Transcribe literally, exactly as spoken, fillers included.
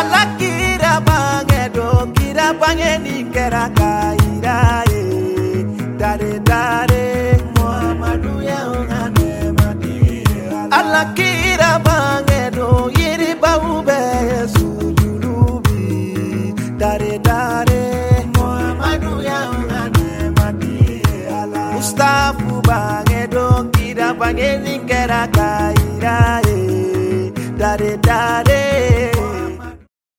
ala kira bange do kira bange ni kera kaira e dare dare Muhammadu ya ungane madi ala kira bange do yiri baube sujulubi dare dare Muhammadu ya ungane madi ala Mustafa bange do kira bange ni kera kaira e dare dare